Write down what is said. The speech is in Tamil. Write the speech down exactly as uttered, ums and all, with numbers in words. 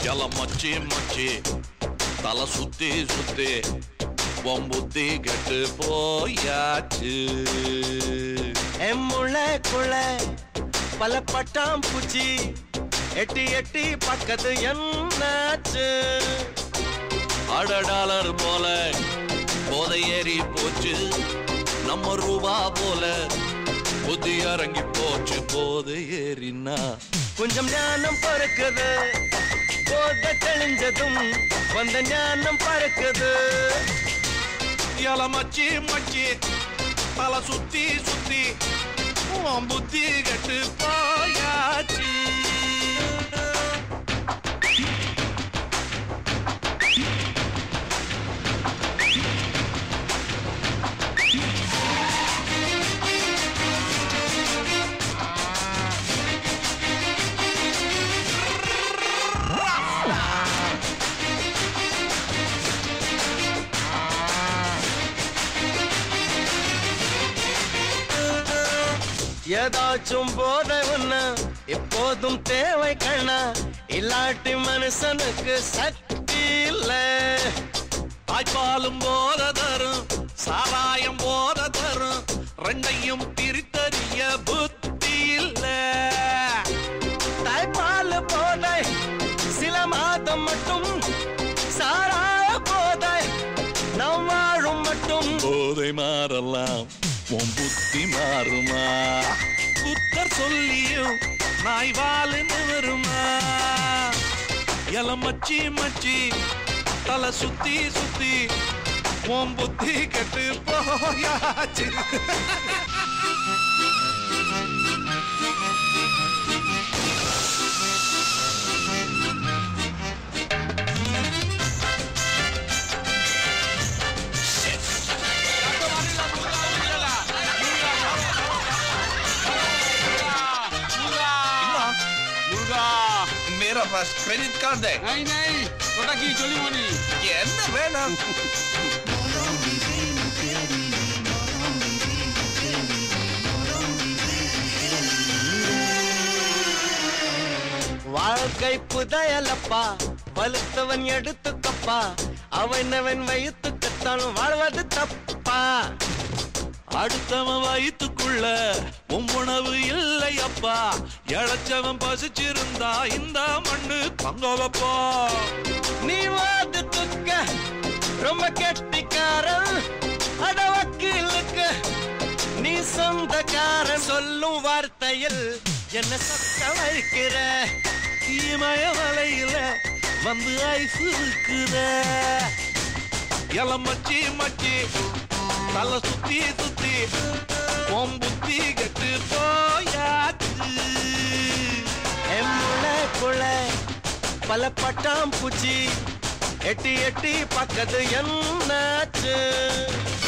எல மச்சி மச்சி தலை சுத்தி சுத்தி பொம்புத்தி கெட்டு போயாச்சு. எம்முளைக்குள்ள பல பட்டாம் பூச்சி எட்டி எட்டி பக்கத்து என்னாச்சு. அட டாலர் போல போதை ஏறி போச்சு, நம்ம ரூபா போல புத்தி இறங்கி போச்சு. போதை ஏறினா கொஞ்சம் ஞானம் பறக்குது, போதை தெளிஞ்சதும் வந்த ஞானம் பறக்குது. எல மச்சி மச்சி தலை சுத்தி சுத்தி புத்தி கெட்டு போயாச்சு. ஏதாச்சும் போதை ஒண்ணு எப்போதும் தேவை கண்ணா, இல்லாட்டி மனுஷனுக்கு சக்தி இல்ல. தாய்ப்பாலும் போத தரும், சாராயம் போத தரும், ரெண்டையும் பிரித்தறிய புத்தி இல்ல. தாய்ப்பால் போதை சில மாதம் மட்டும், சாராய போதை நம் வாழும் மட்டும். போதை மாறலாம், உன் புத்தி மாறுமா? புத்தர் சொல்லியும் நாய் வாழுன்னு வருமா? எல மச்சி மச்சி தலை சுத்தி சுத்தி உன் புத்தி கெட்டு போயாச்சு. मेरा पास क्रेडिट कार्ड है। नहीं नहीं छोटा की चोली मोनी என்ன வேணும்? வாழ்க்கை புதையலப்பா, வலுத்தவன் எடுத்துக்கப்பா, அவனவன் வயிற்றுக்கத்தான் வாழ்வது தப்பா. அடுத்தவன் வயிற்றுக்குள்ள உணவு இல்லை அப்பா, இழைச்சவன் பசிச்சிருந்தா இந்த மண்ணு தங்கவப்பா. நீ வாதத்துக்க ரொம்ப கெட்டிக்காரன், அட வக்கீலுக்கு நீ சொந்தக்காரன். சொல்லும் வார்த்தையில் என்ன சத்த வைக்கிற, இமய மலையில வந்து ஐசு இருக்கிற. எல மச்சி மச்சி தலை சுத்தி சுத்தி உன் புத்தி கெட்டு போயாச்சு. எம்முளைக்குள்ள பல பட்டாம் பூச்சி எட்டி எட்டி பக்கத்து என்னாச்சு.